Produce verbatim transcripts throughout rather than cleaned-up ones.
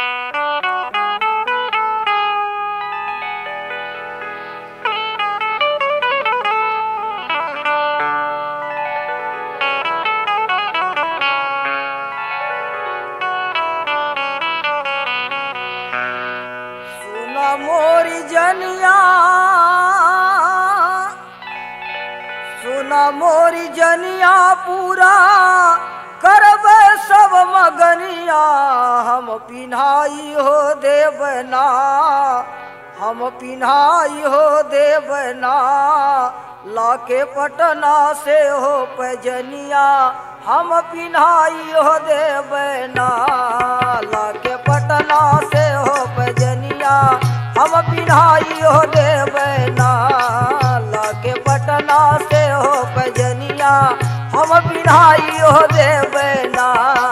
मोरी जनिया सुना मोरी जनिया पूरा करबे सब मगनिया हम पिन्हाई हो देवना हम पिन्हाई हो देवना लाके पटना से हो पैजनिया हम पिन्हाई हो देवना लाके पटना से हो पैजनिया हम पिन्हाई हो देवना लाके पटना से हो पैजनिया हम पिन्हाई हो देवना।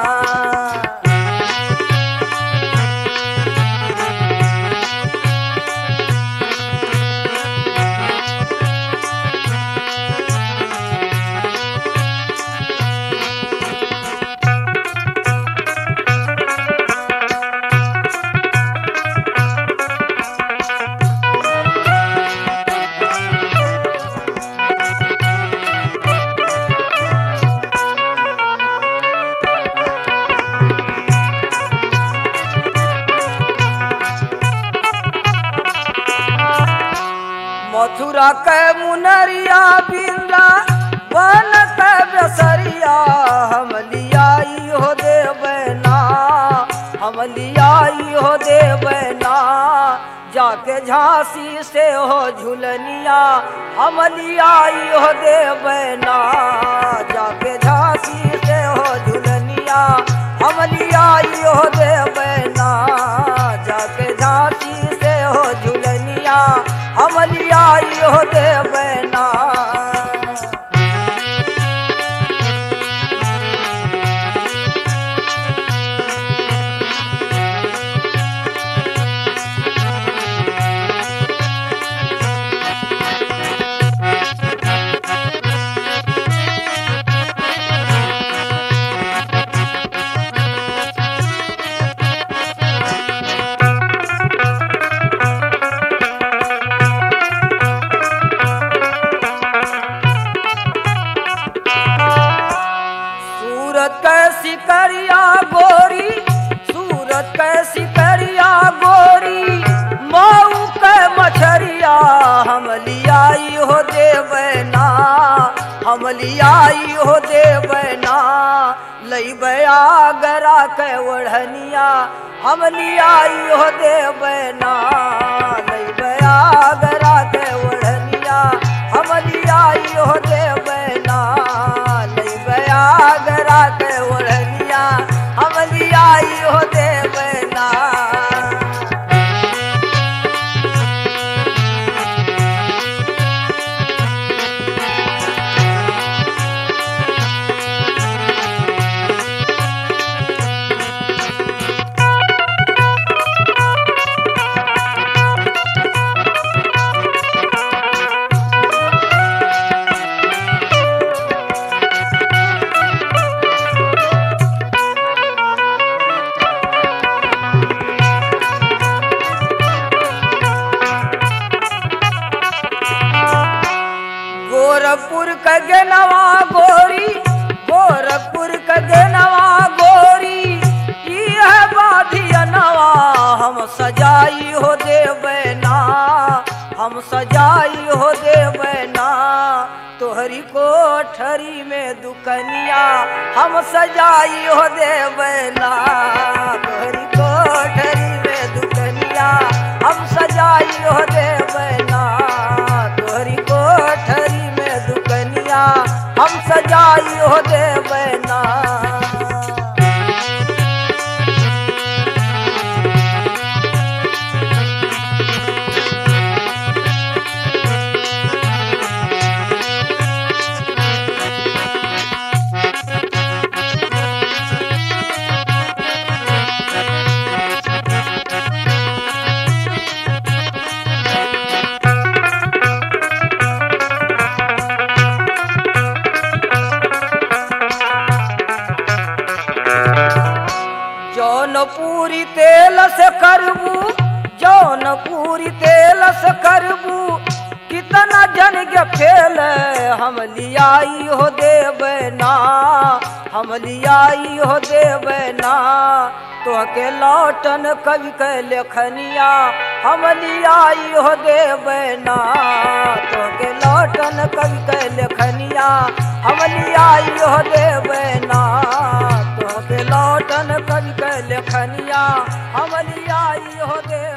मथुरा के मुनरिया बिंदा बन के बसरिया हम लियाई हो देवना हम लियाई हो देवना जाके झांसी से हो झुलनिया हम लियाई हो देवना जाके झांसी से हो झुलनिया हम लियाई हो देवना जाके झांसी से हो झुलनिया हम लियाई हो देवना। सूरत कैसी करिया गोरी सूरत कैसी करिया गोरी मऊ के मछरिया हम लियाई हो देवना हम लियाई हो देवना लईबया गरा के ओढ़निया हम लियाई हो देवना लईबया गरा के ओढ़निया हम लियाई हो देवना लईबया गरा के ओढ़निया हम लियाई हो देवना। गोरखपुर का गेनवा गोरी गोरखपुर का गेनवा गोरी यह बाधियनवा हम सजाई हो देवना हम सजाई हो देवना तोहरी कोठरी में दुकनिया हम सजाई हो देवना तोहरी कोठरी में दुकनिया हम सजाई हो देवना तोहरी कोठरी में दुकनिया हम सजाई हो देवना। जौनपुरी तेल से करबू जौनपुरी तेल से करबू कितना जन के फेल हम लियाई हो देवे ना हम लियाई हो देवे ना तो के लौटन कवि के लेखनिया हम लियाई हो देवे ना तो के लौटन कवि के लेखनिया हम लियाई हो देवे ना तो के लौटन कवि के लेखनिया हम लियाई हो दे